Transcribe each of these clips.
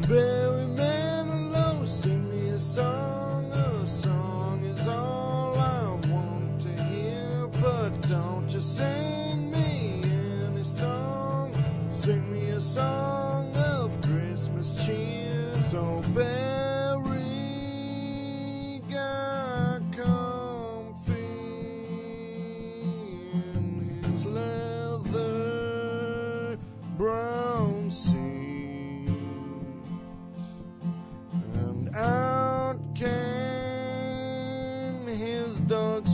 Barry Manilow, sing me a song is all I want to hear, but don't you sing me any song, sing me a song of Christmas cheer. So Barry got comfy in his leather brown seat, and out came his dog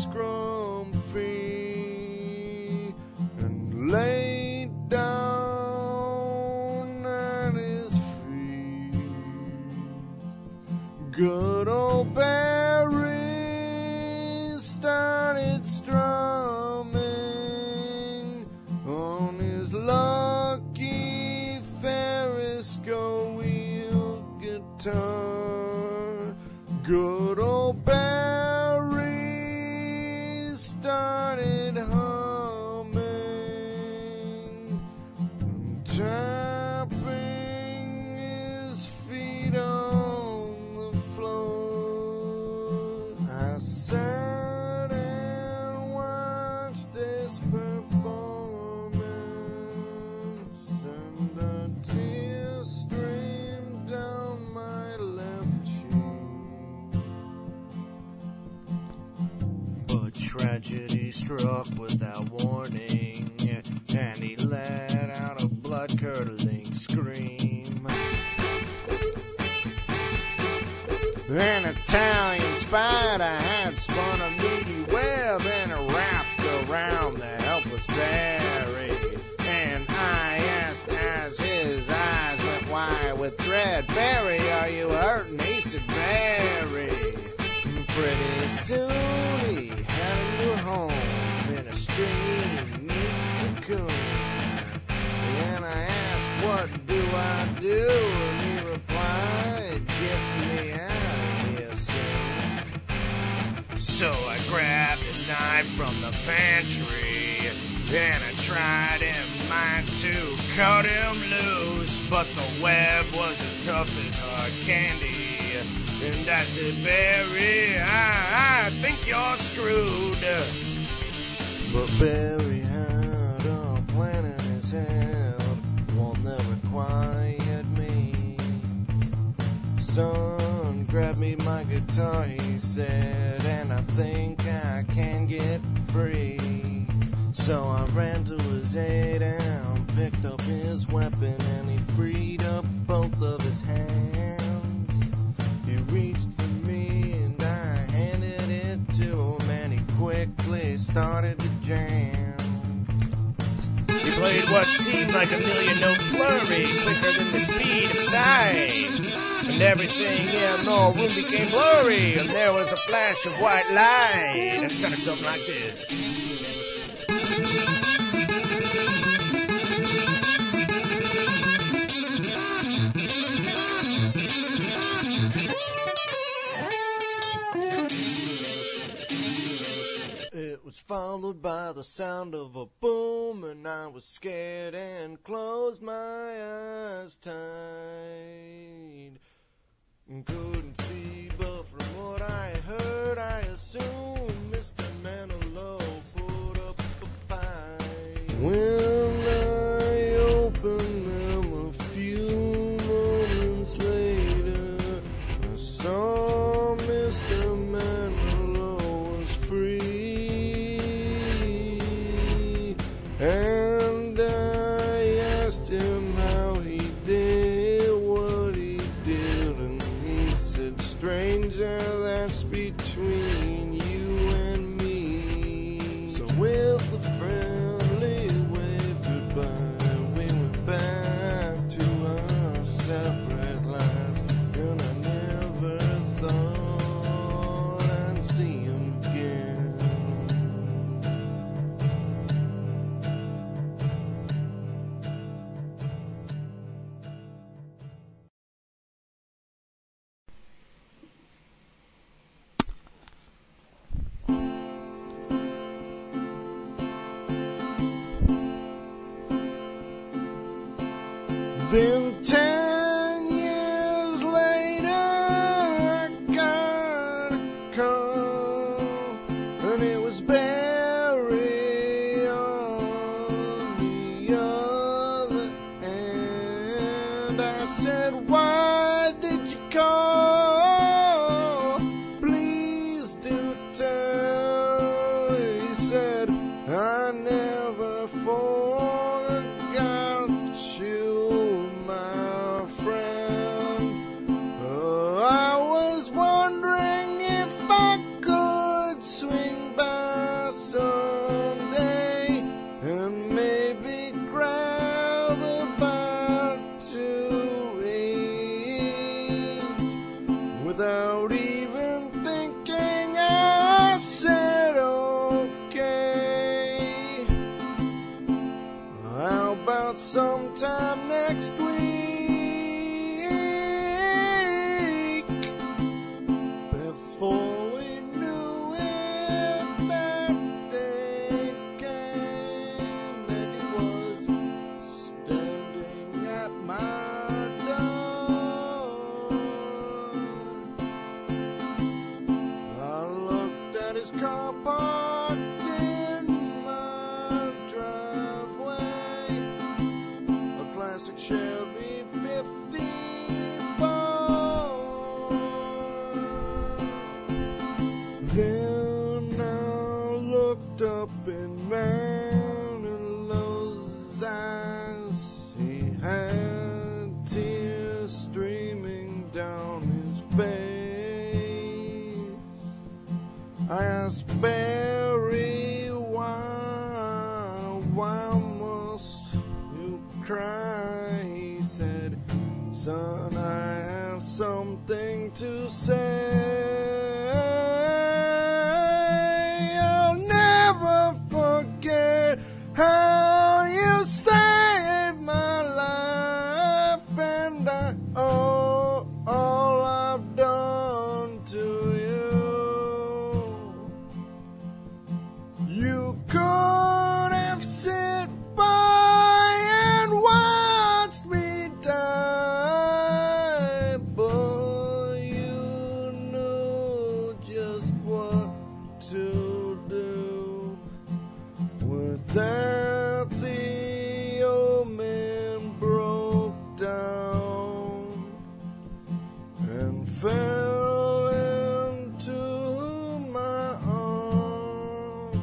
Scrumpy and laid down at his feet. Good old Barry started strumming on his lucky Ferris wheel guitar. Good old Barry started humming, tapping his feet on the floor. I sat and watched this performance, and a tear streamed down my left cheek. But tragedy struck without warning, and he let out a blood-curdling scream. An Italian spider had spun a meaty web and it wrapped around the helpless Barry. And I asked as his eyes went wide with dread, "Barry, are you hurting?" He said, "Very." Pretty soon he had a new home in a stringy, neat cocoon. And I asked, "What do I do?" And he replied, "Get me out of here soon." So I grabbed a knife from the pantry, and I tried in mine to cut him loose. But the web was as tough as hard candy. And I said, "Barry, I think you're screwed." But Barry had a plan in his head, one that required me. "Son, grab me my guitar," he said, "and I think I can get free." So I ran to his aid and picked up his weapon, and he freed up both of his hands. He reached for me and I handed it to him, and he quickly started to jam. He played what seemed like a million-note flurry, quicker than the speed of sight. And everything in the room became blurry, and there was a flash of white light. And it sounded something like this. It was followed by the sound of a boom, and I was scared and closed my eyes tight. Couldn't see, but from what I heard, I assumed Mr. Manilow put up a fight. When I opened them a few moments later, I saw Mr. Manilow was free, and I asked him how he did what he did, and he said, "Stranger, that's between you and me." So with a friendly wave goodbye, we went back to our separate lives, and I never thought I'd see him again. Then 10 years And I said, why did you call? Please do tell. He said, I never forgot you, my friend. I was wondering if I could swing by someday and maybe grab a bite to eat. Without even thinking, I said okay. How about sometime next week? Before we knew it, that day came, and he was standing at my door. I looked at his car parked in my driveway, a classic Chevy 54. Then I looked up in Manilow's eyes. He had tears streaming down his face. I asked Barry, why must you cry? He said, son, I have something to say. I'll never forget how you saved my life, and I owe all I've done to you. You could have sit by and watched me die, but you knew just what to do. With that, the old man broke down and fell into my arms.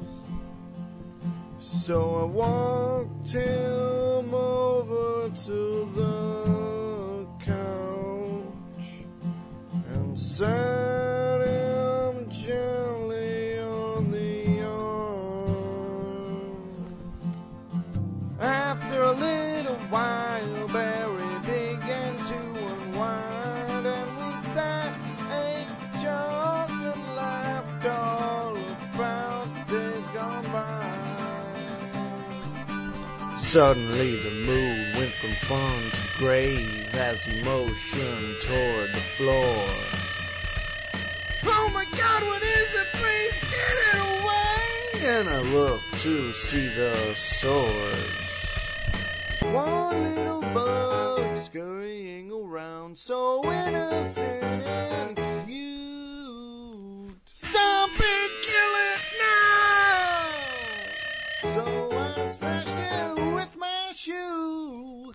So I walked him over to the couch and sat him gently on the arm. After a little while, Barry began to unwind, and we sat, ate, joked, and laughed all about days gone by. Suddenly the mood went from fun to grave as he motioned toward the floor. Oh my God, what is it? Please get it away! And I looked to see the source. One little bug scurrying around, so innocent and cute. Stop it, kill it now! So I smashed it with my shoe.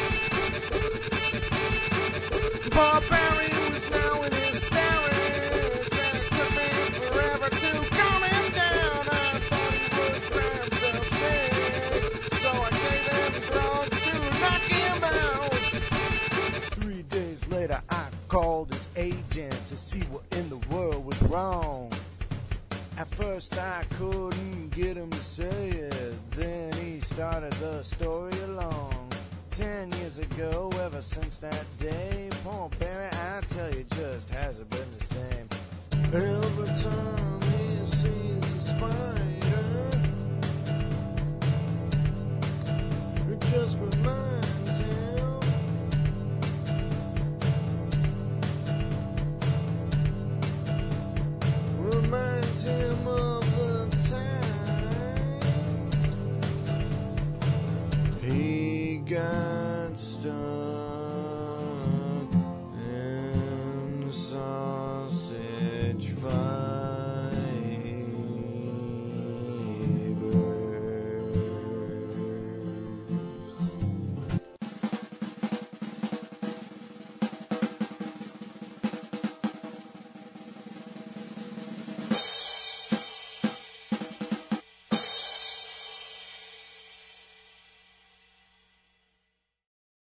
Poor Barry was now in hysterics, and it took me forever to calm him down. I thought he would cry himself sick, so I gave him drugs to knock him out. 3 days later, I called his agent to see what in the world was wrong. At first I couldn't get him to say it, then he started the story along. 10 years ago, ever since that day, poor Barry, I tell you, just hasn't been the same. Every time he sees a spider, it just reminds him. Reminds him of the time he got stuck in sausage fire.